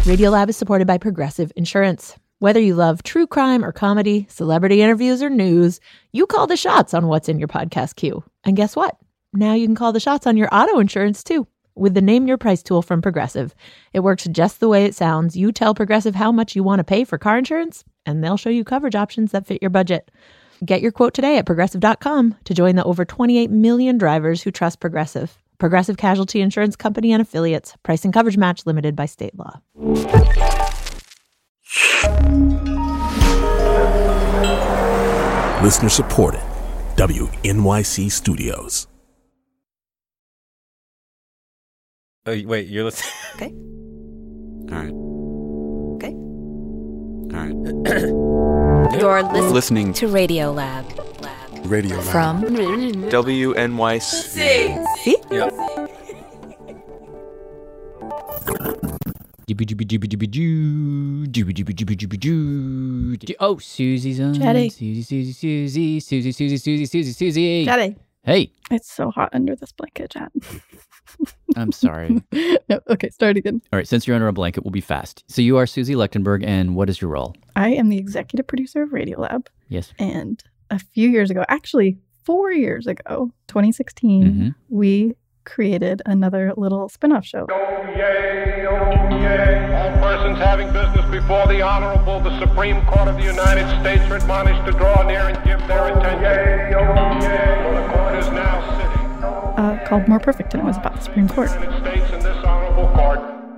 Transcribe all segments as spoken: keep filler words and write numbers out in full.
Radiolab is supported by Progressive Insurance. Whether you love true crime or comedy, celebrity interviews or news, you call the shots on what's in your podcast queue. And guess what? Now you can call the shots on your auto insurance too with the Name Your Price tool from Progressive. It works just the way it sounds. You tell Progressive how much you want to pay for car insurance, and they'll show you coverage options that fit your budget. Get your quote today at progressive dot com to join the over twenty-eight million drivers who trust Progressive. Progressive Casualty Insurance Company and Affiliates. Price and coverage match limited by state law. Listener supported. W N Y C Studios. Oh, wait, you're listening? Okay. All right. Okay. All right. You're listening, Listening to Radiolab. Radio Lab. From W N Y C. See? Yeah. Oh, Susie's on. Chatty. Susie, Susie, Susie, Susie, Susie, Susie, Susie, Susie. Daddy. Hey, It's so hot under this blanket, Chad. I'm sorry. No, okay, start again. All right, since you're under a blanket, we'll be fast. So you are Susie Lechtenberg, and what is your role? I am the executive producer of Radiolab. Yes. And a few years ago, actually four years ago, twenty sixteen, Mhm. we created another little spin-off show. Oh, yay, oh, yay. All persons having business before the Honorable, the Supreme Court of the United States are admonished to draw near and give their attention. Yay, oh, yay. For the court is now sitting. Uh, called More Perfect, and it was about the Supreme Court. United States in this honorable court.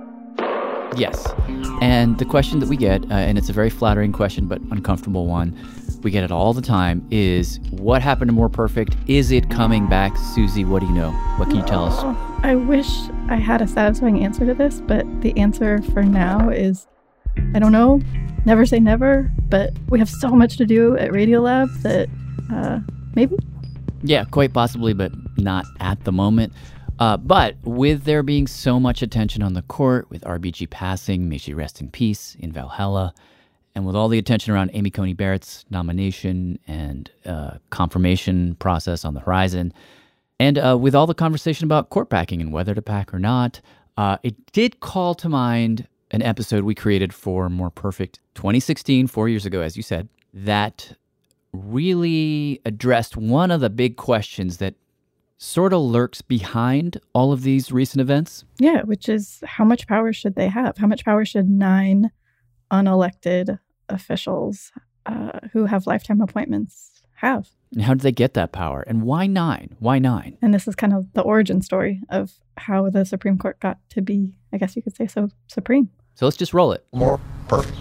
Yes. And the question that we get, uh, and it's a very flattering question, but uncomfortable one, we get it all the time, is what happened to More Perfect? Is it coming back? Susie, what do you know? What can you tell us? Oh, I wish I had a satisfying answer to this, but the answer for now is, I don't know, never say never, but we have so much to do at Radiolab that uh, maybe. Yeah, quite possibly, but not at the moment. Uh, but with there being so much attention on the court, with R B G passing, may she rest in peace in Valhalla, and with all the attention around Amy Coney Barrett's nomination and uh, confirmation process on the horizon, and uh, with all the conversation about court packing and whether to pack or not, uh, it did call to mind an episode we created for More Perfect twenty sixteen, four years ago, as you said, that really addressed one of the big questions that sort of lurks behind all of these recent events. Yeah, which is how much power should they have? How much power should nine unelected officials uh, who have lifetime appointments have? And how did they get that power? And why nine? Why nine? And this is kind of the origin story of how the Supreme Court got to be, I guess you could say so, supreme. So let's just roll it. More Perfect.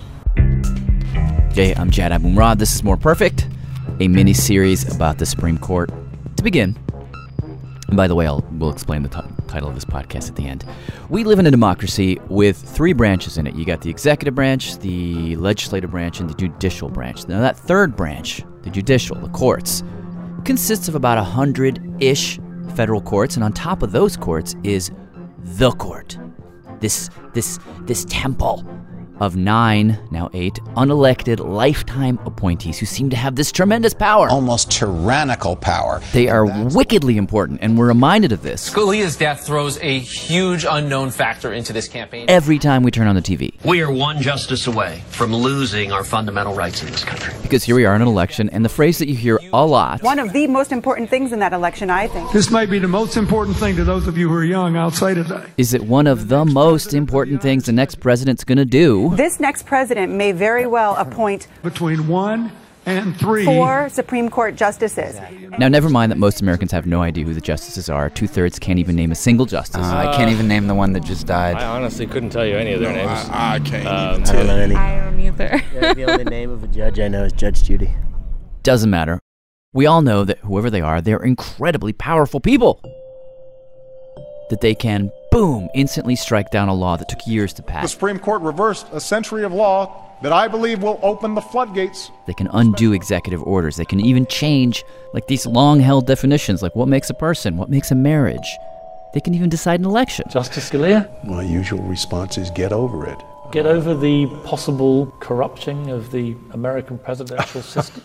Hey, I'm Jad Abumrad. This is More Perfect, a mini-series about the Supreme Court. To begin, and by the way, I'll we'll explain the t- title of this podcast at the end. We live in a democracy with three branches in it. You got the executive branch, the legislative branch, and the judicial branch. Now that third branch, the judicial, the courts, consists of about a hundred-ish federal courts, and on top of those courts is the court. This this this temple of nine, now eight, unelected lifetime appointees who seem to have this tremendous power. Almost tyrannical power. They are wickedly important, and we're reminded of this Scalia's death throws a huge unknown factor into this campaign. every time we turn on the T V. We are one justice away from losing our fundamental rights in this country. Because here we are in an election, and the phrase that you hear a lot, One of the most important things in that election, I think. This might be the most important thing to those of you who are young. I'll say today. is that one of the most important things the next president's going to do. This next president may very well appoint Between one and three. four Supreme Court justices. Now, never mind that most Americans have no idea who the justices are. Two-thirds can't even name a single justice. Uh, I can't even name the one that just died. I honestly couldn't tell you any of their No, names. I, I can't Um, even tell I don't know any. I don't either. Yeah, the only name of a judge I know is Judge Judy. Doesn't matter. We all know that whoever they are, they're incredibly powerful people. That they can, boom, instantly strike down a law that took years to The pass. Supreme Court reversed a century of law that I believe will open the floodgates. They can undo executive orders. They can even change, like, these long-held definitions, like what makes a person, what makes a marriage. They can even decide an election. Justice Scalia? My usual response is get over it. Get over the possible corrupting of the American presidential system.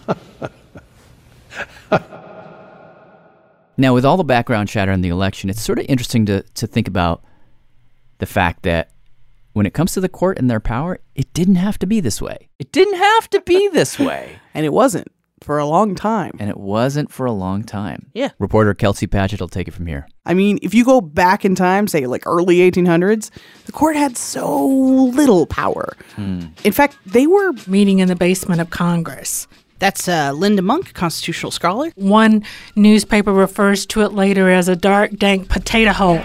Now, with all the background chatter on the election, it's sort of interesting to, to think about the fact that when it comes to the court and their power, it didn't have to be this way. It didn't have to be this way. And it wasn't for a long time. And it wasn't for a long time. Yeah. Reporter Kelsey Patchett will take it from here. I mean, if you go back in time, say like early eighteen hundreds, the court had so little power. Hmm. In fact, they were meeting in the basement of Congress. That's uh, Linda Monk, constitutional scholar. One newspaper refers to it later as a dark, dank potato hole.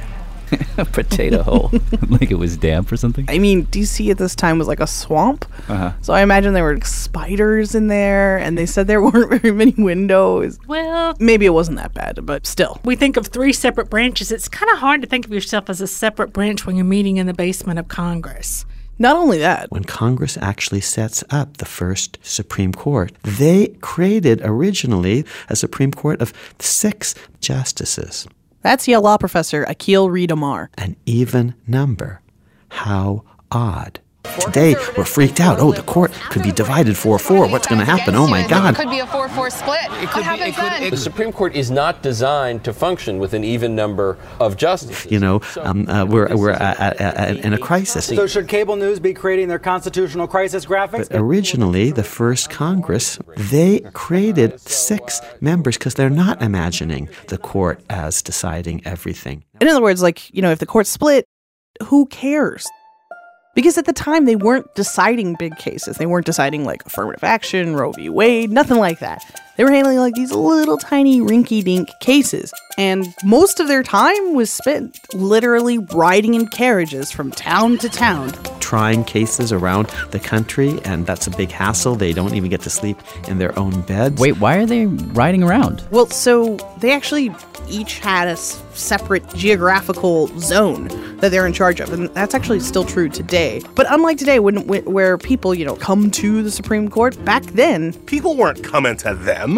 A potato hole. Like it was damp or something? I mean, D C at this time was like a swamp. Uh-huh. So I imagine there were spiders in there, and they said there weren't very many windows. Well, maybe it wasn't that bad, but still. We think of three separate branches. It's kind of hard to think of yourself as a separate branch when you're meeting in the basement of Congress. Not only that. When Congress actually sets up the first Supreme Court, they created originally a Supreme Court of six justices. That's Yale law professor Akil Reed Amar. An even number. How odd. Today, we're freaked out. Oh, the court could be divided four four. What's going to happen? Oh, my God. It could be a four four split. It could what happens be, it could, then? It, the Supreme Court is not designed to function with an even number of justices. You know, um, uh, we're, we're uh, uh, uh, in a crisis. So should cable news be creating their constitutional crisis graphics? But originally, the first Congress, they created six members because they're not imagining the court as deciding everything. In other words, like, you know, if the court split, who cares? Because at the time, they weren't deciding big cases. They weren't deciding, like, affirmative action, Roe v. Wade, nothing like that. They were handling, like, these little tiny rinky-dink cases. And most of their time was spent literally riding in carriages from town to town. Trying cases around the country, and that's a big hassle. They don't even get to sleep in their own beds. Wait, why are they riding around? Well, so they actually each had a s- separate geographical zone that they're in charge of, and that's actually still true today. But unlike today, when, when where people, you know, come to the Supreme Court, back then, people weren't coming to them.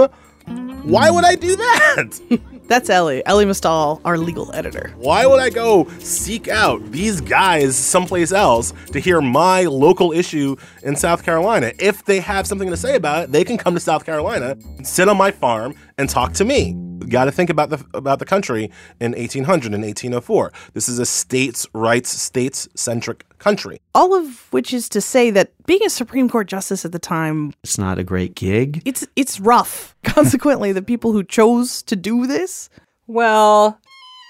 Why would I do that? That's Ellie, Ellie Mistal, our legal editor. Why would I go seek out these guys someplace else to hear my local issue in South Carolina? If they have something to say about it, they can come to South Carolina, sit on my farm, and talk to me. Got to think about the about the country in eighteen hundred and eighteen oh four. This is a states' rights, states-centric country. All of which is to say that being a Supreme Court justice at the time, it's not a great gig. It's it's rough. Consequently, the people who chose to do this, well,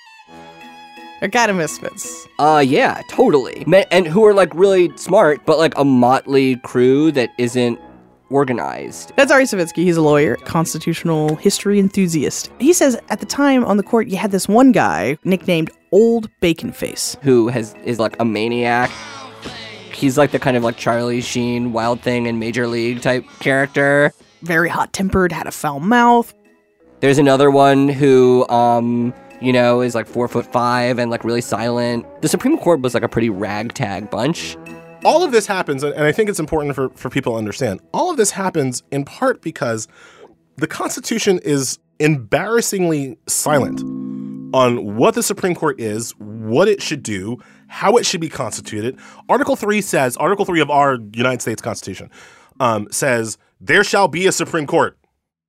they're kind of misfits. Uh, yeah, totally. And who are like really smart, but like a motley crew that isn't organized. That's Ari Savitsky. He's a lawyer, constitutional history enthusiast. He says at the time on the court, you had this one guy nicknamed Old Bacon Face, who has is like a maniac. He's like the kind of like Charlie Sheen, Wild Thing in Major League type character. Very hot-tempered, had a foul mouth. There's another one who, um, you know, is like four foot five and like really silent. The Supreme Court was like a pretty ragtag bunch. All of this happens, and I think it's important for, for people to understand, all of this happens in part because the Constitution is embarrassingly silent on what the Supreme Court is, what it should do, how it should be constituted. Article three says, Article three of our United States Constitution um, says, there shall be a Supreme Court.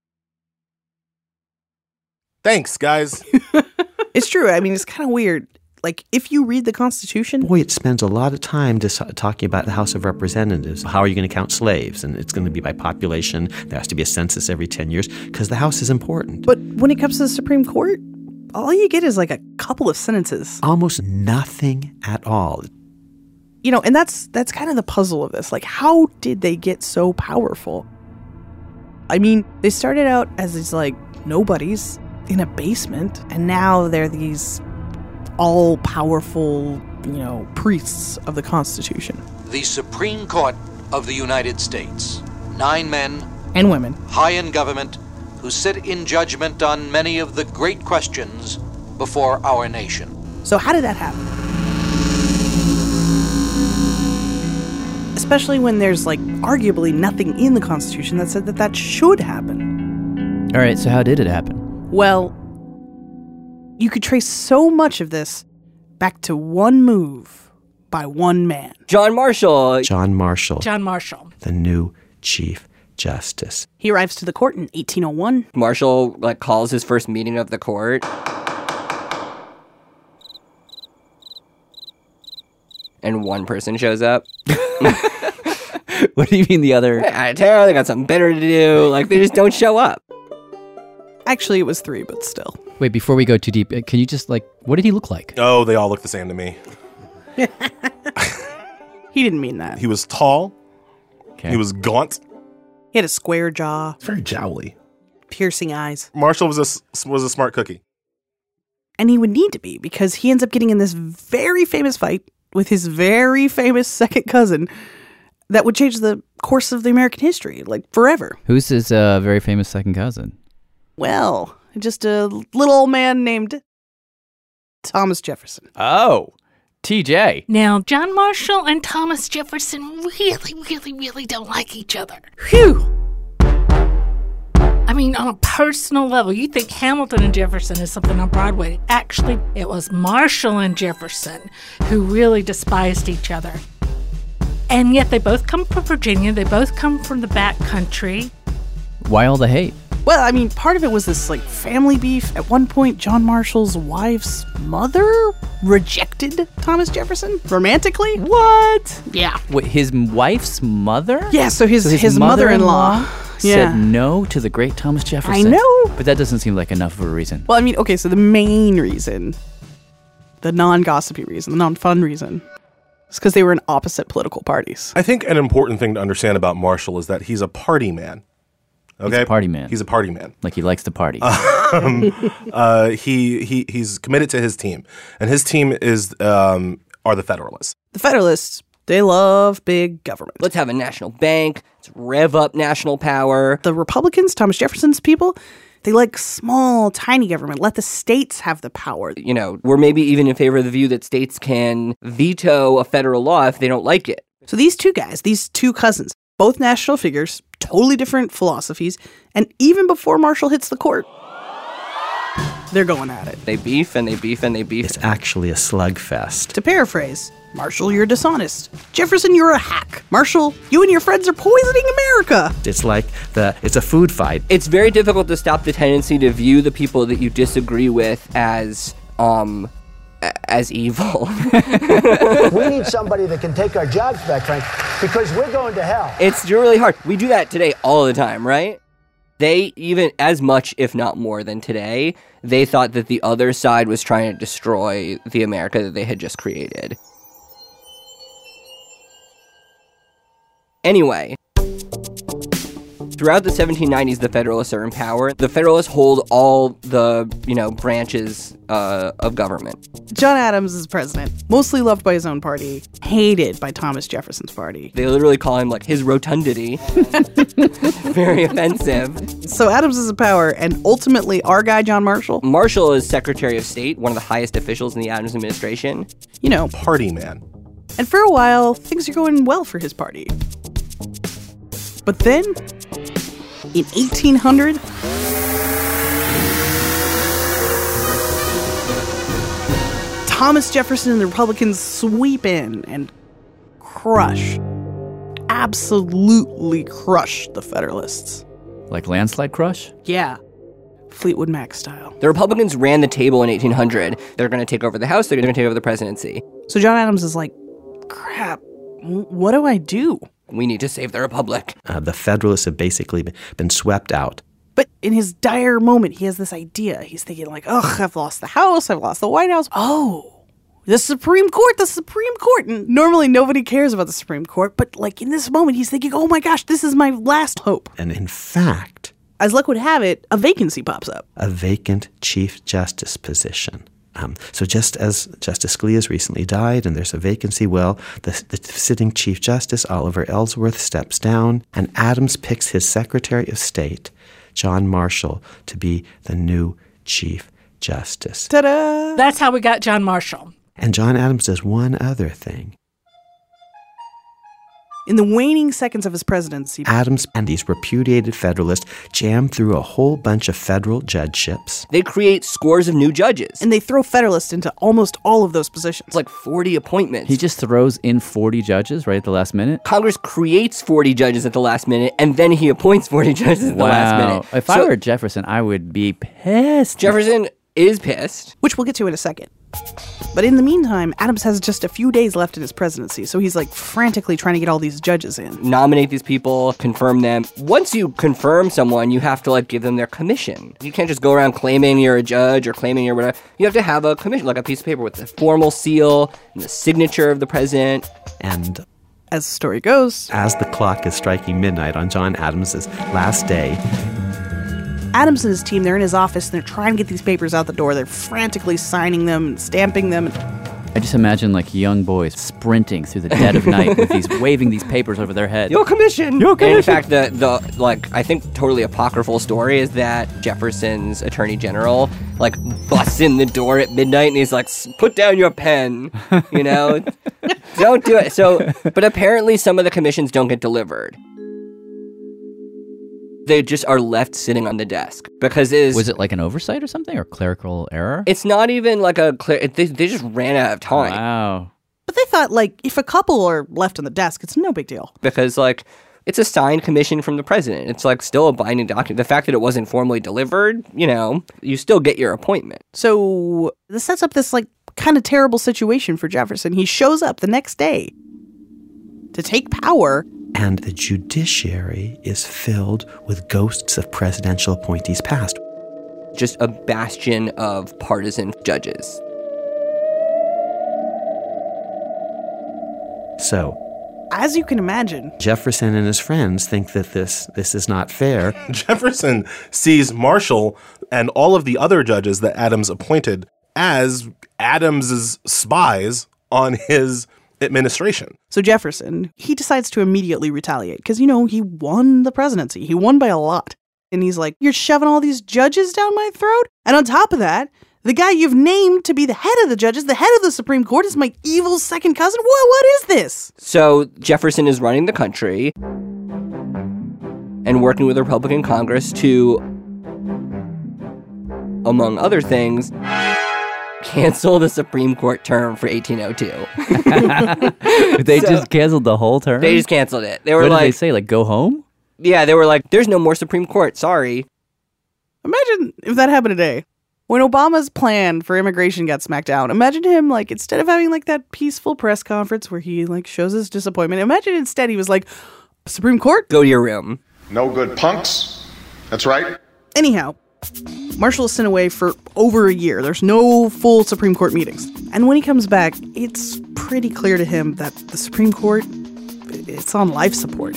Thanks, guys. It's true. I mean, it's kind of weird. Like, if you read the Constitution... Boy, it spends a lot of time just talking about the House of Representatives. How are you going to count slaves? And it's going to be by population. There has to be a census every ten years because the House is important. But when it comes to the Supreme Court, all you get is like a couple of sentences. Almost nothing at all. You know, and that's that's kind of the puzzle of this. Like, how did they get so powerful? I mean, they started out as these, like, nobodies in a basement, and now they're these all-powerful, you know, priests of the Constitution. The Supreme Court of the United States. Nine men and women, high in government, who sit in judgment on many of the great questions before our nation. So how did that happen? Especially when there's, like, arguably nothing in the Constitution that said that that should happen. All right, so how did it happen? Well, you could trace so much of this back to one move by one man. John Marshall. John Marshall. John Marshall. The new Chief Justice. He arrives to the court in eighteen oh one. Marshall, like, calls his first meeting of the court. and one person shows up. What do you mean the other? I tell they got something better to do. Like, they just don't show up. Actually, it was three, but still. Wait, before we go too deep, uh, can you just, like, what did he look like? Oh, they all look the same to me. He didn't mean that. He was tall. Okay. He was gaunt. He had a square jaw. Very jowly. Piercing eyes. Marshall was a, was a smart cookie. And he would need to be, because he ends up getting in this very famous fight with his very famous second cousin that would change the course of the American history, like, forever. Who's his uh, very famous second cousin? Well, just a little old man named Thomas Jefferson. Oh, T J. Now, John Marshall and Thomas Jefferson really, really, really don't like each other. Phew! I mean, on a personal level, you think Hamilton and Jefferson is something on Broadway. Actually, it was Marshall and Jefferson who really despised each other. And yet they both come from Virginia. They both come from the back country. Why all the hate? Well, I mean, part of it was this, like, family beef. At one point, John Marshall's wife's mother rejected Thomas Jefferson romantically. What? Yeah. Wait, his wife's mother? Yeah, so his, So his, his mother-in-law, mother-in-law said yeah. no to the great Thomas Jefferson. I know. But that doesn't seem like enough of a reason. Well, I mean, okay, so the main reason, the non-gossipy reason, the non-fun reason, is because they were in opposite political parties. I think an important thing to understand about Marshall is that he's a party man. Okay? He's a party man. He's a party man. Like he likes to party. Um, uh, he he he's committed to his team, and his team is um, are the Federalists. The Federalists, they love big government. Let's have a national bank. Let's rev up national power. The Republicans, Thomas Jefferson's people, they like small, tiny government. Let the states have the power. You know, we're maybe even in favor of the view that states can veto a federal law if they don't like it. So these two guys, these two cousins, both national figures, totally different philosophies, and even before Marshall hits the court, they're going at it. They beef and they beef and they beef. It's actually a slugfest. To paraphrase, Marshall, you're dishonest. Jefferson, you're a hack. Marshall, you and your friends are poisoning America. It's like the it's a food fight. It's very difficult to stop the tendency to view the people that you disagree with as um as evil. We need somebody that can take our jobs back, Frank, because we're going to hell. It's really hard. We do that today all the time, right? They, even as much, if not more than today, they thought that the other side was trying to destroy the America that they had just created. Anyway, throughout the seventeen nineties, the Federalists are in power. The Federalists hold all the, you know, branches uh, of government. John Adams is president, mostly loved by his own party, hated by Thomas Jefferson's party. They literally call him, like, his rotundity. Very offensive. So Adams is in power, and ultimately our guy, John Marshall. Marshall is Secretary of State, one of the highest officials in the Adams administration. You know, party man. And for a while, things are going well for his party. But then, in eighteen hundred, Thomas Jefferson and the Republicans sweep in and crush, absolutely crush the Federalists. Like landslide crush? Yeah. Fleetwood Mac style. The Republicans ran the table in eighteen hundred. They're going to take over the House. They're going to take over the presidency. So John Adams is like, crap, what do I do? We need to save the Republic. Uh, the Federalists have basically been swept out. But in his dire moment, he has this idea. He's thinking like, ugh, I've lost the House. I've lost the White House. Oh, the Supreme Court, the Supreme Court. And normally nobody cares about the Supreme Court. But like in this moment, he's thinking, oh my gosh, this is my last hope. And in fact, as luck would have it, a vacancy pops up. A vacant Chief Justice position. Um, so just as Justice Scalia has recently died and there's a vacancy, well, the, the sitting Chief Justice, Oliver Ellsworth, steps down, and Adams picks his Secretary of State, John Marshall, to be the new Chief Justice. Ta-da! That's how we got John Marshall. And John Adams does one other thing. In the waning seconds of his presidency, Adams and these repudiated Federalists jam through a whole bunch of federal judgeships. They create scores of new judges. And they throw Federalists into almost all of those positions. It's like forty appointments. He just throws in forty judges right at the last minute? Congress creates forty judges at the last minute, and then he appoints forty judges at wow. the last minute. If so, I were Jefferson, I would be pissed. Jefferson is pissed. Which we'll get to in a second. But in the meantime, Adams has just a few days left in his presidency, so he's like frantically trying to get all these judges in. Nominate these people, confirm them. Once you confirm someone, you have to like give them their commission. You can't just go around claiming you're a judge or claiming you're whatever. You have to have a commission, like a piece of paper with the formal seal and the signature of the president. And as the story goes, as the clock is striking midnight on John Adams' last day, Adams and his team, they're in his office, and they're trying to get these papers out the door. They're frantically signing them, stamping them. I just imagine like young boys sprinting through the dead of night with these, waving these papers over their head. Your commission! Your commission! And in fact, the, the, like, I think totally apocryphal story is that Jefferson's attorney general, like, busts in the door at midnight and he's like, put down your pen, you know? Don't do it. So, but apparently some of the commissions don't get delivered. They just are left sitting on the desk because it is... Was it like an oversight or something, or clerical error? It's not even like a clear... They, they just ran out of time. Wow. But they thought, like, if a couple are left on the desk, it's no big deal. Because, like, it's a signed commission from the president. It's, like, still a binding document. The fact that it wasn't formally delivered, you know, you still get your appointment. So this sets up this, like, kind of terrible situation for Jefferson. He shows up the next day to take power... and the judiciary is filled with ghosts of presidential appointees past. Just a bastion of partisan judges. So, as you can imagine, Jefferson and his friends think that this this is not fair. Jefferson sees Marshall and all of the other judges that Adams appointed as Adams's spies on his administration. So Jefferson, he decides to immediately retaliate because, you know, he won the presidency. He won by a lot. And he's like, you're shoving all these judges down my throat? And on top of that, the guy you've named to be the head of the judges, the head of the Supreme Court, is my evil second cousin? What, what is this? So Jefferson is running the country and working with the Republican Congress to, among other things, cancel the Supreme Court term for eighteen oh two. They So- just canceled the whole term? They just canceled it. They were what like, did they say? Like, go home? yeah, they were like, there's no more Supreme Court. Sorry. Imagine if that happened today. When Obama's plan for immigration got smacked down, imagine him, like, instead of having, like, that peaceful press conference where he, like, shows his disappointment, imagine instead he was like, Supreme Court? Go to your room. No good punks. That's right. Anyhow, Marshall is sent away for over a year. There's no full Supreme Court meetings. And when he comes back, it's pretty clear to him that the Supreme Court, it's on life support.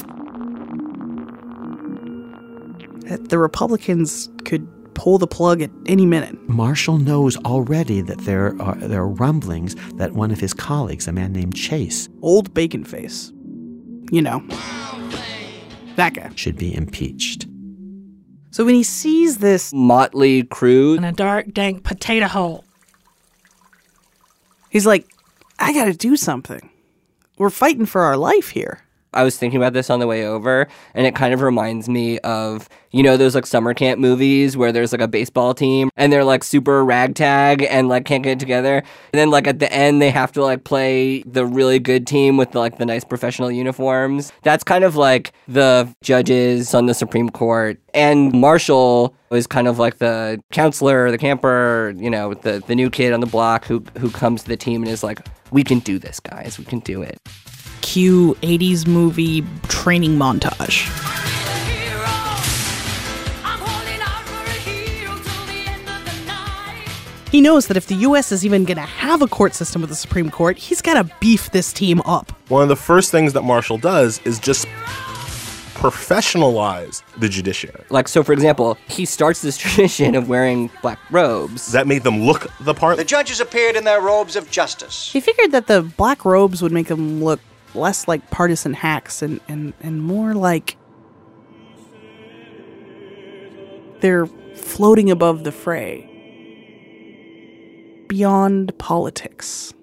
That the Republicans could pull the plug at any minute. Marshall knows already that there are there are rumblings that one of his colleagues, a man named Chase, Old Bacon Face, you know, that guy, should be impeached. So when he sees this motley crew in a dark, dank potato hole, he's like, I gotta do something. We're fighting for our life here. I was thinking about this on the way over, and it kind of reminds me of, you know, those like summer camp movies where there's like a baseball team and they're like super ragtag and like can't get together. And then like at the end, they have to like play the really good team with like the nice professional uniforms. That's kind of like the judges on the Supreme Court. And Marshall is kind of like the counselor, the camper, you know, the, the new kid on the block who, who comes to the team and is like, we can do this, guys. We can do it. Cue eighties movie training montage. He knows that if the U S is even going to have a court system with the Supreme Court, he's got to beef this team up. One of the first things that Marshall does is just professionalize the judiciary. Like, so for example, he starts this tradition of wearing black robes. That made them look the part. The judges appeared in their robes of justice. He figured that the black robes would make them look less like partisan hacks and, and, and more like they're floating above the fray, beyond politics.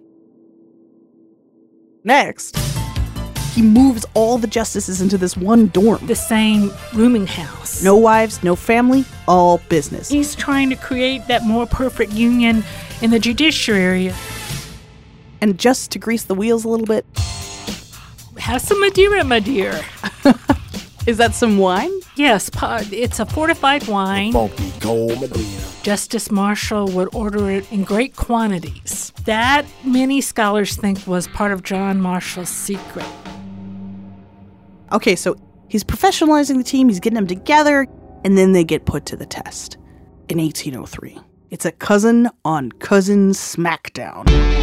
Next, he moves all the justices into this one dorm. The same rooming house. No wives, no family, all business. He's trying to create that more perfect union in the judiciary. And just to grease the wheels a little bit, have some Madeira, my dear. Is that some wine? Yes, pa- it's a fortified wine. Funky cold Medina. Justice Marshall would order it in great quantities. That, many scholars think, was part of John Marshall's secret. Okay, so he's professionalizing the team, he's getting them together, and then they get put to the test in eighteen oh three. It's a cousin on cousin smackdown.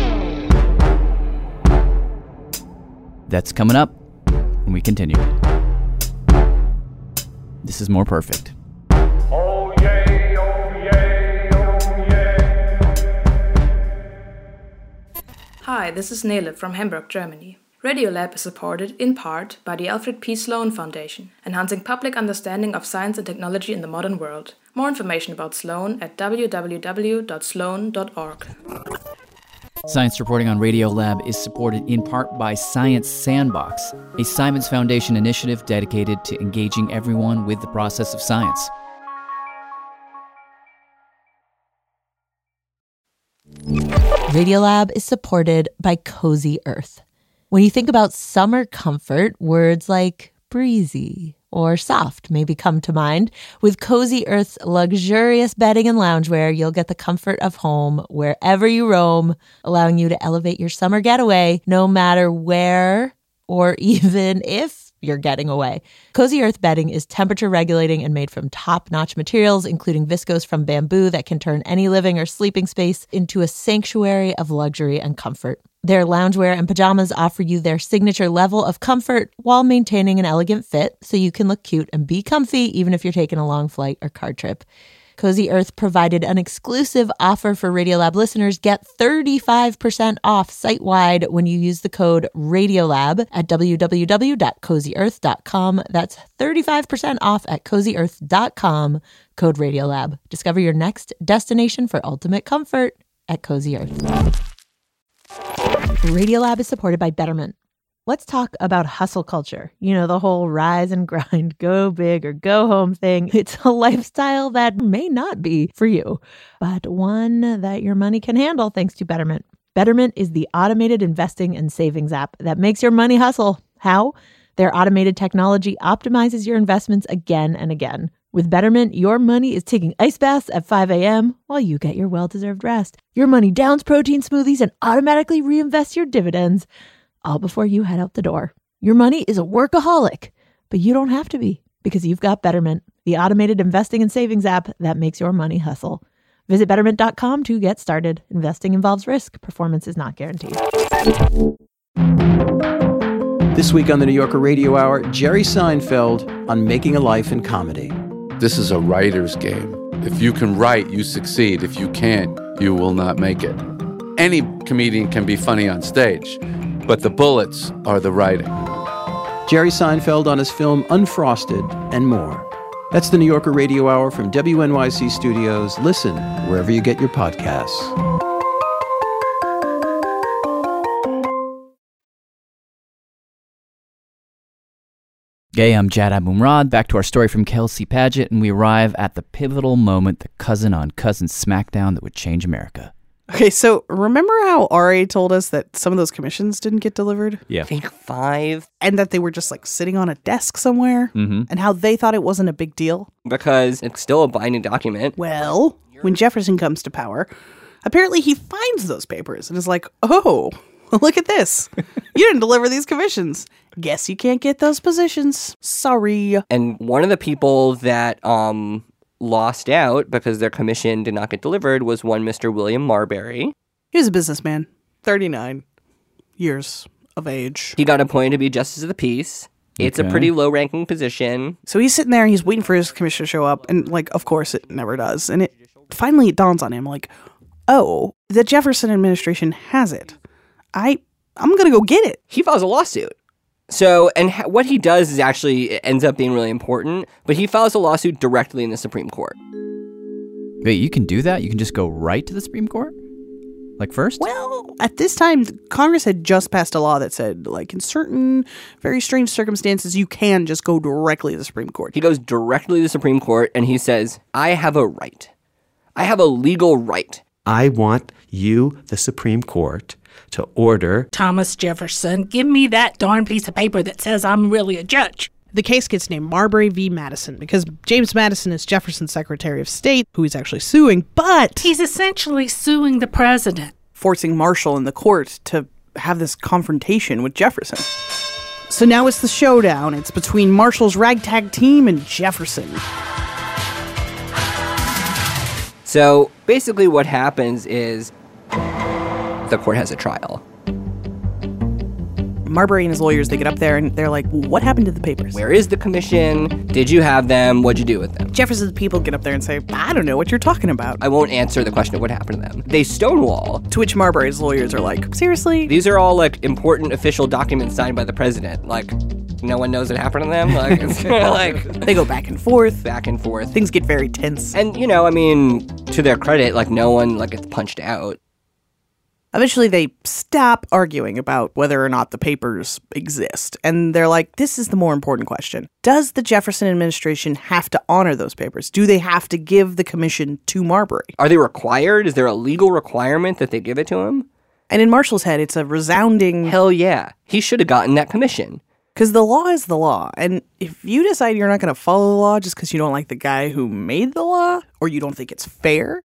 That's coming up when we continue. This is More Perfect. Oh, yay, oh, yay, oh, yay. Hi, this is Nele from Hamburg, Germany. Radiolab is supported in part by the Alfred P. Sloan Foundation, enhancing public understanding of science and technology in the modern world. More information about Sloan at w w w dot sloan dot org. Science reporting on Radiolab is supported in part by Science Sandbox, a Simons Foundation initiative dedicated to engaging everyone with the process of science. Radiolab is supported by Cozy Earth. When you think about summer comfort, words like breezy or soft maybe come to mind. With Cozy Earth's luxurious bedding and loungewear, you'll get the comfort of home wherever you roam, allowing you to elevate your summer getaway no matter where or even if you're getting away. Cozy Earth bedding is temperature regulating and made from top-notch materials, including viscose from bamboo that can turn any living or sleeping space into a sanctuary of luxury and comfort. Their loungewear and pajamas offer you their signature level of comfort while maintaining an elegant fit, so you can look cute and be comfy even if you're taking a long flight or car trip. Cozy Earth provided an exclusive offer for Radiolab listeners. Get thirty-five percent off site-wide when you use the code RADIOLAB at w w w dot cozy earth dot com. That's thirty-five percent off at cozy earth dot com, code RADIOLAB. Discover your next destination for ultimate comfort at Cozy Earth. Radiolab is supported by Betterment. Let's talk about hustle culture. You know, the whole rise and grind, go big or go home thing. It's a lifestyle that may not be for you, but one that your money can handle thanks to Betterment. Betterment is the automated investing and savings app that makes your money hustle. How? Their automated technology optimizes your investments again and again. With Betterment, your money is taking ice baths at five a.m. while you get your well-deserved rest. Your money downs protein smoothies and automatically reinvests your dividends, all before you head out the door. Your money is a workaholic, but you don't have to be, because you've got Betterment, the automated investing and savings app that makes your money hustle. Visit betterment dot com to get started. Investing involves risk. Performance is not guaranteed. This week on the New Yorker Radio Hour, Jerry Seinfeld on making a life in comedy. This is a writer's game. If you can write, you succeed. If you can't, you will not make it. Any comedian can be funny on stage, but the bullets are the writing. Jerry Seinfeld on his film Unfrosted and more. That's the New Yorker Radio Hour from W N Y C Studios. Listen wherever you get your podcasts. Hey, I'm Jad Abumrad, back to our story from Kelsey Padgett, and we arrive at the pivotal moment, the cousin on cousin smackdown that would change America. Okay, so remember how Ari told us that some of those commissions didn't get delivered? Yeah. I think five. And that they were just like sitting on a desk somewhere? Mm-hmm. And how they thought it wasn't a big deal? Because it's still a binding document. Well, when Jefferson comes to power, apparently he finds those papers and is like, oh, look at this. You didn't deliver these commissions. Guess you can't get those positions. Sorry. And one of the people that um lost out because their commission did not get delivered was one Mister William Marbury. He was a businessman, thirty-nine years of age. He got appointed to be Justice of the Peace. It's okay. A pretty low-ranking position. So he's sitting there, he's waiting for his commission to show up, and, like, of course it never does. And it finally it dawns on him, like, oh, the Jefferson administration has it. I, I'm going to go get it. He files a lawsuit. So, and ha- what he does is actually it ends up being really important, but he files a lawsuit directly in the Supreme Court. Wait, you can do that? You can just go right to the Supreme Court? Like first? Well, at this time, Congress had just passed a law that said, like, in certain very strange circumstances, you can just go directly to the Supreme Court. He goes directly to the Supreme Court and he says, I have a right. I have a legal right. I want you, the Supreme Court, to order Thomas Jefferson, give me that darn piece of paper that says I'm really a judge. The case gets named Marbury v. Madison because James Madison is Jefferson's Secretary of State, who he's actually suing, but he's essentially suing the president, forcing Marshall and the court to have this confrontation with Jefferson. So now it's the showdown. It's between Marshall's ragtag team and Jefferson. So basically what happens is the court has a trial. Marbury and his lawyers, they get up there and they're like, what happened to the papers? Where is the commission? Did you have them? What'd you do with them? Jefferson's people get up there and say, I don't know what you're talking about. I won't answer the question of what happened to them. They stonewall. To which Marbury's lawyers are like, seriously? These are all, like, important official documents signed by the president. Like, no one knows what happened to them. Like, it's like they go back and forth. Back and forth. Things get very tense. And, you know, I mean, to their credit, like, no one, like, gets punched out. Eventually, they stop arguing about whether or not the papers exist. And they're like, this is the more important question. Does the Jefferson administration have to honor those papers? Do they have to give the commission to Marbury? Are they required? Is there a legal requirement that they give it to him? And in Marshall's head, it's a resounding... Hell yeah. He should have gotten that commission. Because the law is the law. And if you decide you're not going to follow the law just because you don't like the guy who made the law, or you don't think it's fair...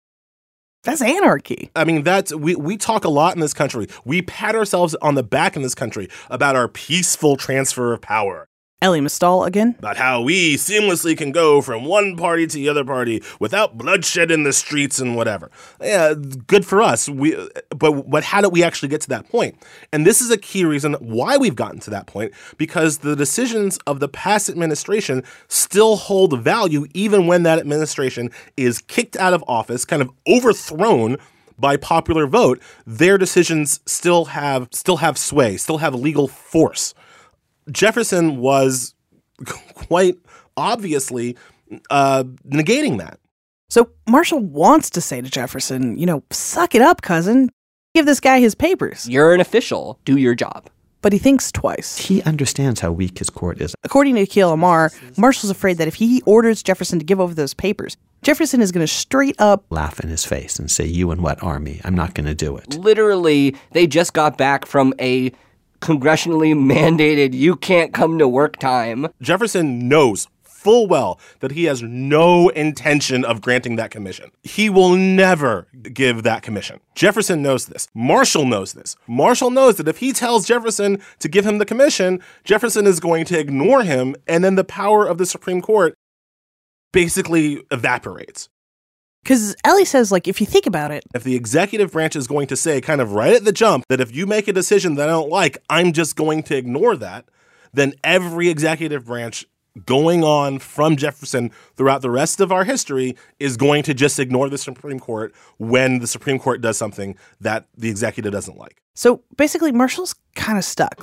That's anarchy. I mean, that's we, we talk a lot in this country. We pat ourselves on the back in this country about our peaceful transfer of power. Elie Mystal again. About how we seamlessly can go from one party to the other party without bloodshed in the streets and whatever. Yeah, good for us. We, but, but how did we actually get to that point? And this is a key reason why we've gotten to that point, because the decisions of the past administration still hold value even when that administration is kicked out of office, kind of overthrown by popular vote. Their decisions still have still have sway, still have legal force. Jefferson was quite obviously uh, negating that. So Marshall wants to say to Jefferson, you know, suck it up, cousin. Give this guy his papers. You're an official. Do your job. But he thinks twice. He understands how weak his court is. According to Akhil Amar, Marshall's afraid that if he orders Jefferson to give over those papers, Jefferson is going to straight up laugh in his face and say, you and what army? I'm not going to do it. Literally, they just got back from a congressionally mandated you can't come to work time. Jefferson knows full well that he has no intention of granting that commission. He will never give that commission. Jefferson knows this. Marshall knows this. Marshall knows that if he tells Jefferson to give him the commission, Jefferson is going to ignore him, and then the power of the Supreme Court basically evaporates. Because Elie says, like, if you think about it, if the executive branch is going to say kind of right at the jump that if you make a decision that I don't like, I'm just going to ignore that, then every executive branch going on from Jefferson throughout the rest of our history is going to just ignore the Supreme Court when the Supreme Court does something that the executive doesn't like. So basically, Marshall's kind of stuck.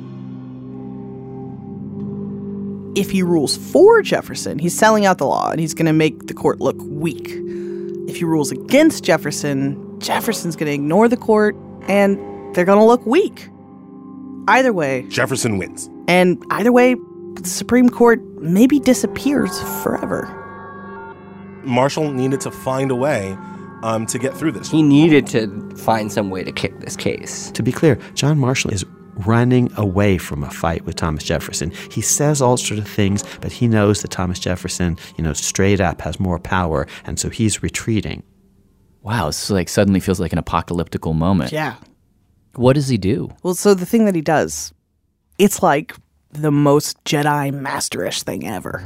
If he rules for Jefferson, he's selling out the law and he's going to make the court look weak. If he rules against Jefferson, Jefferson's going to ignore the court and they're going to look weak. Either way, Jefferson wins. And either way, the Supreme Court maybe disappears forever. Marshall needed to find a way um, to get through this. He needed to find some way to kick this case. To be clear, John Marshall is running away from a fight with Thomas Jefferson. He says all sorts of things, but he knows that Thomas Jefferson, you know, straight up has more power, and so he's retreating. Wow, this like suddenly feels like an apocalyptical moment. Yeah. What does he do? Well, so the thing that he does, it's like the most Jedi masterish thing ever.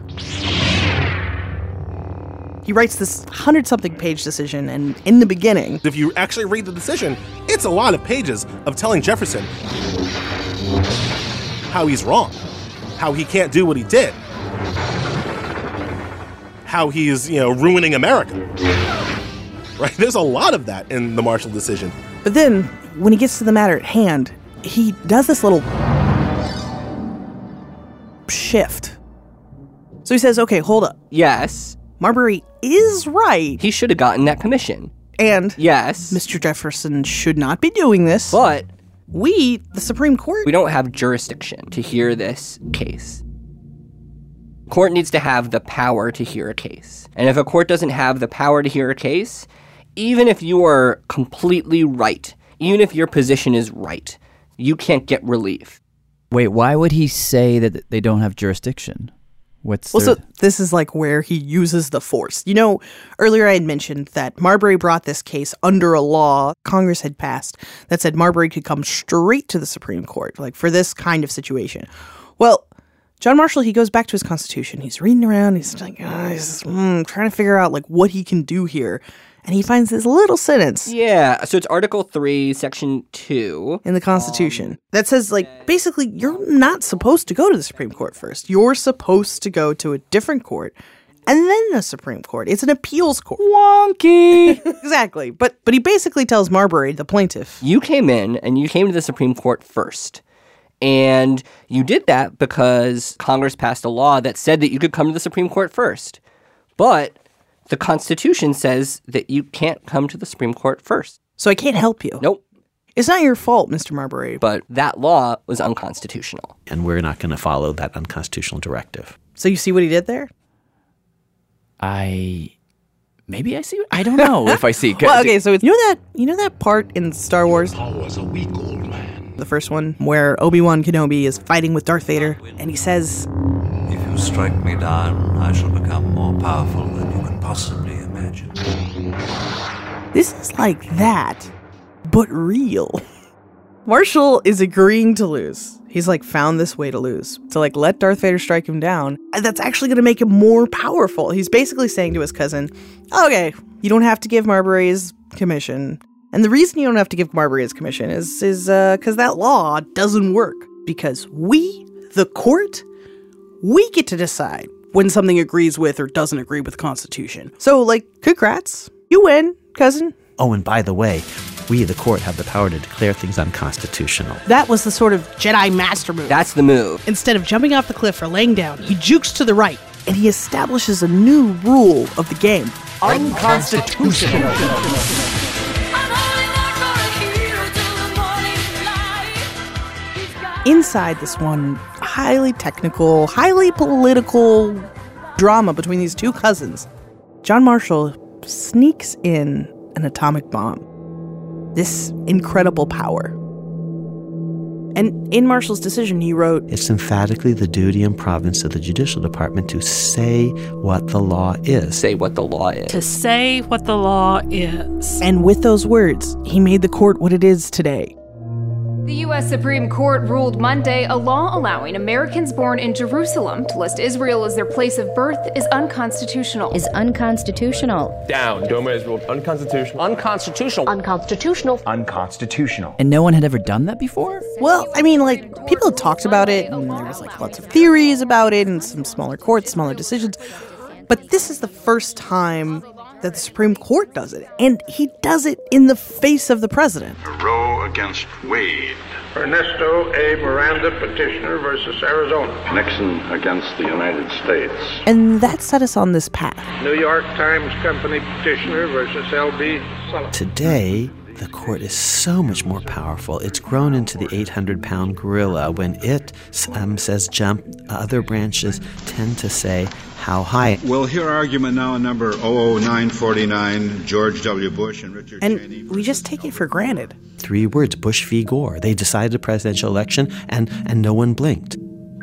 He writes this hundred-something page decision, and in the beginning... If you actually read the decision, it's a lot of pages of telling Jefferson how he's wrong, how he can't do what he did, how he's, you know, ruining America. Right? There's a lot of that in the Marshall decision. But then, when he gets to the matter at hand, he does this little shift. So he says, okay, hold up. Yes. Marbury is right. He should have gotten that commission. And yes, Mister Jefferson should not be doing this. But we, the Supreme Court, we don't have jurisdiction to hear this case. Court needs to have the power to hear a case. And if a court doesn't have the power to hear a case, even if you are completely right, even if your position is right, you can't get relief. Wait, why would he say that they don't have jurisdiction? What's well, their... so this is like where he uses the force. You know, earlier I had mentioned that Marbury brought this case under a law Congress had passed that said Marbury could come straight to the Supreme Court, like for this kind of situation. Well, John Marshall, he goes back to his Constitution. He's reading around. He's like, oh, he's mm, trying to figure out like what he can do here. And he finds this little sentence. Yeah, so it's Article three, Section two. In the Constitution. Um, that says, like, basically, you're not supposed to go to the Supreme Court first. You're supposed to go to a different court and then the Supreme Court. It's an appeals court. Wonky! Exactly. But but he basically tells Marbury, the plaintiff. You came in and you came to the Supreme Court first. And you did that because Congress passed a law that said that you could come to the Supreme Court first. But the Constitution says that you can't come to the Supreme Court first. So I can't help you. Nope. It's not your fault, Mister Marbury. But that law was unconstitutional. And we're not going to follow that unconstitutional directive. So you see what he did there? I... Maybe I see... I don't know if I see... Well, okay, so it's, you know that you know that part in Star Wars? Paul was a weak old man. The first one, where Obi-Wan Kenobi is fighting with Darth Vader, and he says... If you strike me down, I shall become more powerful than you can possibly imagine. This is like that, but real. Marshall is agreeing to lose. He's like found this way to lose. To like let Darth Vader strike him down. That's actually going to make him more powerful. He's basically saying to his cousin, okay, you don't have to give Marbury his commission. And the reason you don't have to give Marbury his commission is is uh, because that law doesn't work. Because we, the court, we get to decide when something agrees with or doesn't agree with the Constitution. So, like, congrats. You win, cousin. Oh, and by the way, we, the court, have the power to declare things unconstitutional. That was the sort of Jedi master move. That's the move. Instead of jumping off the cliff or laying down, he jukes to the right, and he establishes a new rule of the game. Unconstitutional. Inside this one highly technical, highly political drama between these two cousins, John Marshall sneaks in an atomic bomb. This incredible power. And in Marshall's decision, he wrote, it's emphatically the duty and province of the Judicial Department to say what the law is. Say what the law is. To say what the law is. And with those words, he made the court what it is today. The U S Supreme Court ruled Monday a law allowing Americans born in Jerusalem to list Israel as their place of birth is unconstitutional. Is unconstitutional. Down. DOMA is ruled unconstitutional. Unconstitutional. Unconstitutional. Unconstitutional. And no one had ever done that before? Well, I mean, like, people had talked about it, and there was, like, lots of theories about it, and some smaller courts, smaller decisions. But this is the first time that the Supreme Court does it. And he does it in the face of the president. Roe against Wade. Ernesto A. Miranda, petitioner versus Arizona. Nixon against the United States. And that set us on this path. New York Times Company petitioner versus L B Sullivan. Today, the court is so much more powerful. It's grown into the eight hundred pound gorilla. When it um, says jump, other branches tend to say how high. We'll hear argument now on number oh oh nine forty-nine, George W. Bush and Richard and Cheney. We just take it for granted. Three words, Bush v. Gore. They decided a presidential election, and, and no one blinked.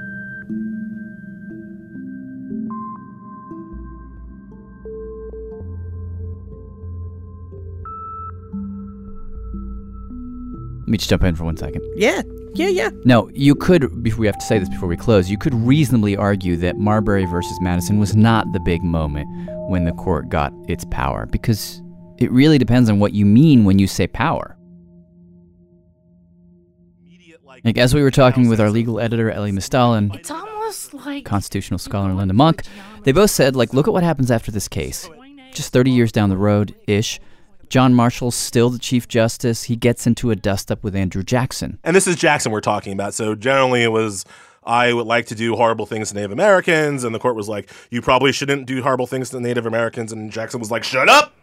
Let me just jump in for one second. Yeah, yeah, yeah. No, you could, we have to say this before we close, you could reasonably argue that Marbury versus Madison was not the big moment when the court got its power, because it really depends on what you mean when you say power. Like, as we were talking with our legal editor, Ellie Mistal, and it's almost like constitutional scholar Linda Monk, they both said, like, look at what happens after this case. Just thirty years down the road-ish, John Marshall's still the Chief Justice. He gets into a dust-up with Andrew Jackson. And this is Jackson we're talking about. So generally it was, I would like to do horrible things to Native Americans. And the court was like, you probably shouldn't do horrible things to Native Americans. And Jackson was like, shut up!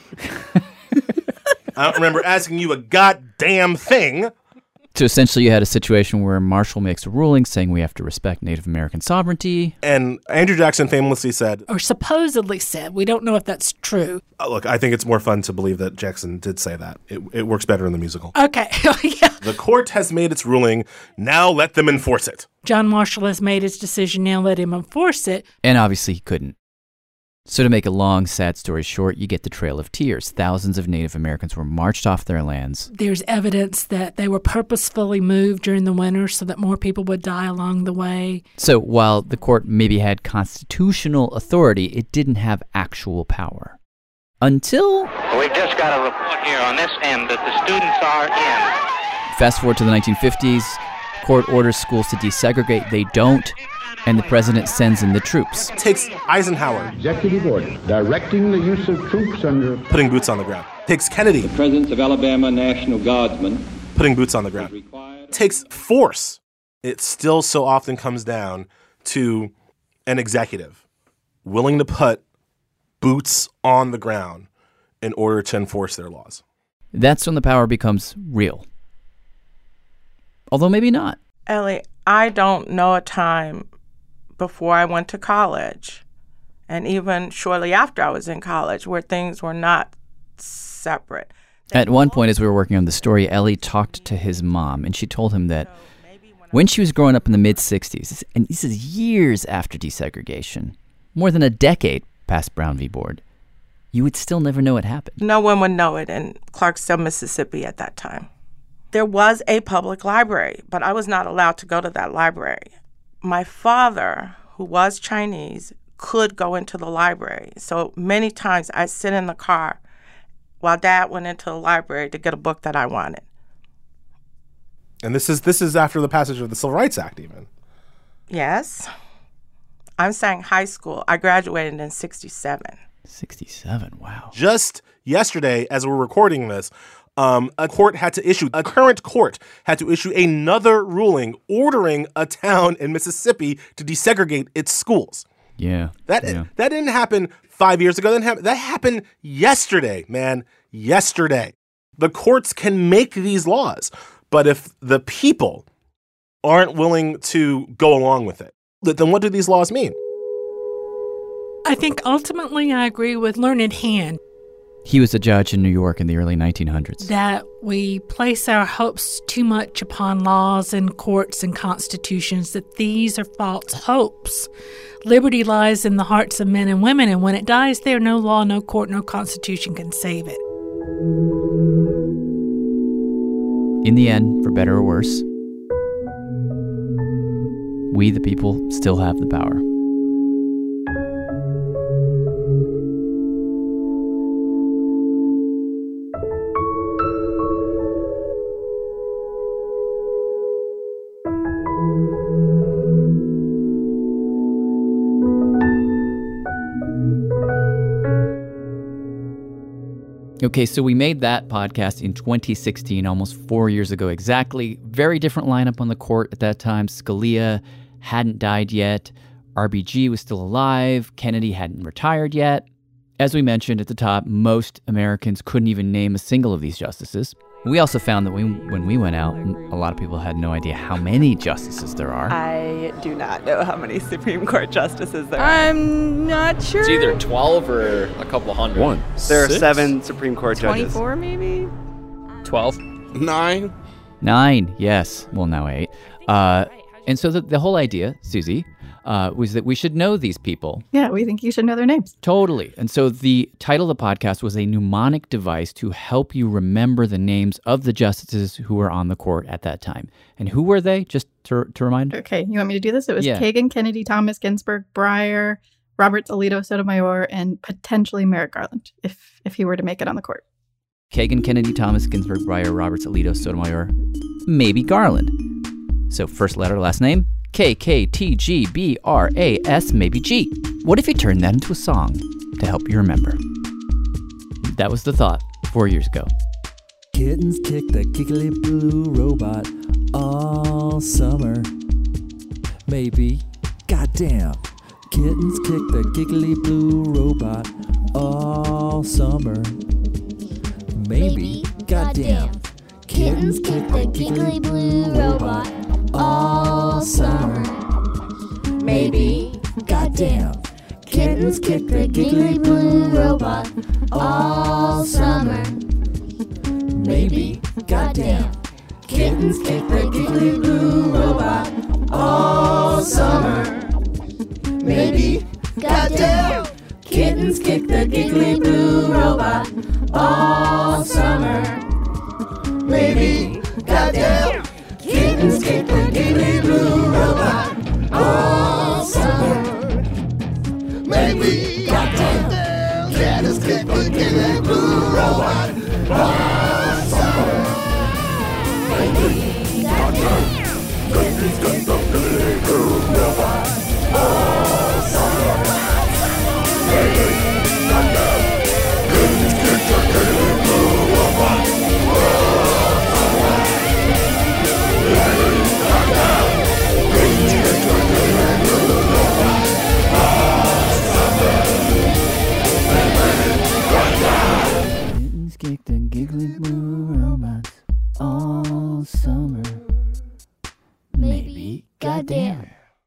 I don't remember asking you a goddamn thing. So essentially you had a situation where Marshall makes a ruling saying we have to respect Native American sovereignty. And Andrew Jackson famously said... Or supposedly said. We don't know if that's true. Uh, look, I think it's more fun to believe that Jackson did say that. It, it works better in the musical. Okay. Yeah. The court has made its ruling. Now let them enforce it. John Marshall has made his decision. Now let him enforce it. And obviously he couldn't. So to make a long, sad story short, you get the Trail of Tears. Thousands of Native Americans were marched off their lands. There's evidence that they were purposefully moved during the winter so that more people would die along the way. So while the court maybe had constitutional authority, it didn't have actual power. Until... We've just got a report here on this end that the students are in. Fast forward to the nineteen fifties, court orders schools to desegregate. They don't. And the president sends in the troops. Takes Eisenhower. Executive order directing the use of troops under... Putting boots on the ground. Takes Kennedy. The presence of Alabama National Guardsmen. Putting boots on the ground. Takes force. It still so often comes down to an executive willing to put boots on the ground in order to enforce their laws. That's when the power becomes real. Although maybe not. Ellie, I don't know a time before I went to college, and even shortly after I was in college, where things were not separate. At one point, as we were working on the story, Ellie talked to his mom, and she told him that when she was growing up in the mid-sixties, and this is years after desegregation, more than a decade past Brown v. Board, you would still never know it happened. No one would know it in Clarksdale, Mississippi at that time. There was a public library, but I was not allowed to go to that library. My father, who was Chinese, could go into the library. So many times I sit in the car while Dad went into the library to get a book that I wanted. And this is this is after the passage of the Civil Rights Act, even. Yes. I'm saying high school. I graduated in sixty-seven. sixty-seven, wow. Just yesterday, as we're recording this, Um, a court had to issue, a current court had to issue another ruling ordering a town in Mississippi to desegregate its schools. Yeah. That yeah. that didn't happen five years ago. That, didn't happen, that happened yesterday, man. Yesterday. The courts can make these laws, but if the people aren't willing to go along with it, then what do these laws mean? I think ultimately I agree with Learned Hand. He was a judge in New York in the early nineteen hundreds. That we place our hopes too much upon laws and courts and constitutions, that these are false hopes. Liberty lies in the hearts of men and women, and when it dies there, no law, no court, no constitution can save it. In the end, for better or worse, we the people still have the power. Okay, so we made that podcast in twenty sixteen, almost four years ago exactly. Very different lineup on the court at that time. Scalia hadn't died yet. R B G was still alive. Kennedy hadn't retired yet. As we mentioned at the top, most Americans couldn't even name a single of these justices. We also found that we, when we went out, a lot of people had no idea how many justices there are. I do not know how many Supreme Court justices there are. I'm not sure. It's either twelve or a couple hundred. One. There Six? are seven Supreme Court judges. twenty-four maybe? twelve. Nine. Nine, yes. Well, now eight. Uh, and so the, the whole idea, Susie, uh, was that we should know these people. Yeah, we think you should know their names. Totally. And so the title of the podcast was a mnemonic device to help you remember the names of the justices who were on the court at that time. And who were they, just to, to remind? Okay, you want me to do this? It was Yeah. Kagan, Kennedy, Thomas, Ginsburg, Breyer, Roberts, Alito, Sotomayor, and potentially Merrick Garland, if if he were to make it on the court. Kagan, Kennedy, Thomas, Ginsburg, Breyer, Roberts, Alito, Sotomayor, maybe Garland. So first letter, last name, K K T G B R A S, maybe G. What if you turned that into a song to help you remember? That was the thought four years ago. Kittens kick the giggly blue robot all summer. Maybe, goddamn. Kittens kick the giggly blue robot all summer. Maybe, goddamn. Kittens kick the giggly blue robot all summer. Maybe, goddamn. Kittens kick the giggly blue robot all summer. Maybe, goddamn. Kittens kick the giggly blue robot all summer. Maybe, goddamn. Kittens kick the giggly blue robot all summer. Maybe, goddamn. Kittens kick the giggly blue robot all summer. Maybe, goddamn. Kittens kick the giggly blue robot all summer. Maybe, goddamn. Kittens kick the giggly blue robot all summer. Maybe, goddamn. Kittens kick the giggly blue robot all summer. Maybe, goddamn. Kittens kick the giggly blue robot all summer. Maybe, goddamn. Kittens kick the giggly blue robots all summer. Maybe, goddamn.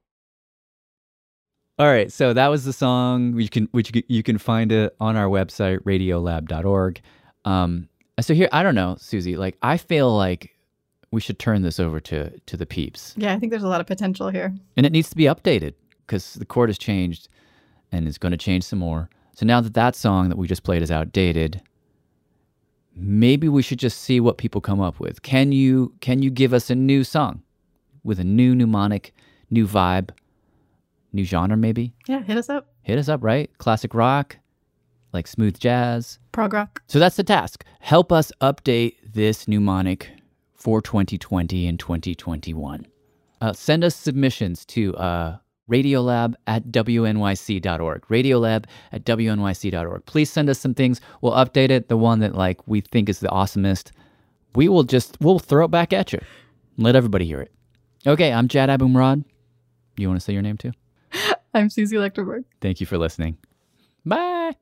All right, so that was the song. You can which you can find it on our website, radiolab dot org. Um, so here, I don't know, Susie. Like, I feel like we should turn this over to to the peeps, Yeah, I think there's a lot of potential here. and it needs to be updated because the court has changed, and it's going to change some more. So now that that song that we just played is outdated, maybe we should just see what people come up with. Can you can you give us a new song with a new mnemonic, new vibe? New genre, maybe? Yeah, hit us up. Hit us up, right? Classic rock, like smooth jazz. Prog rock. So that's the task. Help us update this mnemonic for twenty twenty and twenty twenty-one. Uh, send us submissions to uh, radiolab at w n y c dot org. Radiolab at w n y c dot org. Please send us some things. We'll update it. The one that like we think is the awesomest. We will just, we'll throw it back at you. Let everybody hear it. Okay, I'm Jad Abumrad. You want to say your name too? I'm Susie Lechterberg. Thank you for listening. Bye.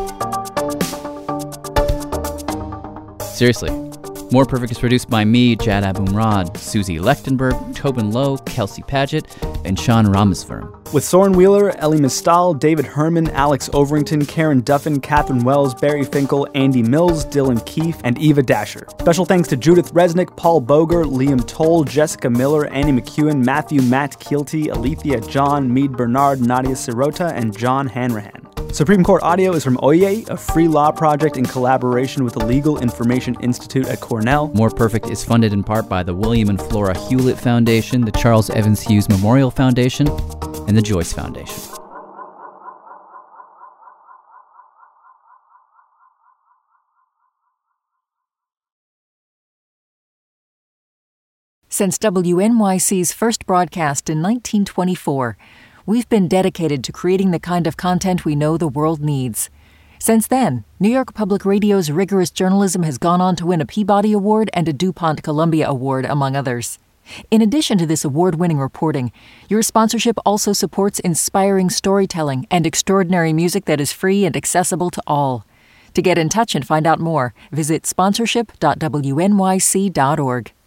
Seriously, More Perfect is produced by me, Jad Abumrad, Susie Lechtenberg, Tobin Lowe, Kelsey Paget, and Sean Ramesfirm. With Soren Wheeler, Ellie Mistal, David Herman, Alex Overington, Karen Duffin, Catherine Wells, Barry Finkel, Andy Mills, Dylan Keefe, and Eva Dasher. Special thanks to Judith Resnick, Paul Boger, Liam Toll, Jessica Miller, Annie McEwen, Matthew Matt Keelty, Alethea John, Mead Bernard, Nadia Sirota, and John Hanrahan. Supreme Court audio is from Oye, a free law project in collaboration with the Legal Information Institute at Cornell. More Perfect is funded in part by the William and Flora Hewlett Foundation, the Charles Evans Hughes Memorial Foundation, and the Joyce Foundation. Since W N Y C's first broadcast in nineteen twenty-four, we've been dedicated to creating the kind of content we know the world needs. Since then, New York Public Radio's rigorous journalism has gone on to win a Peabody Award and a DuPont Columbia Award, among others. In addition to this award-winning reporting, your sponsorship also supports inspiring storytelling and extraordinary music that is free and accessible to all. To get in touch and find out more, visit sponsorship dot w n y c dot org.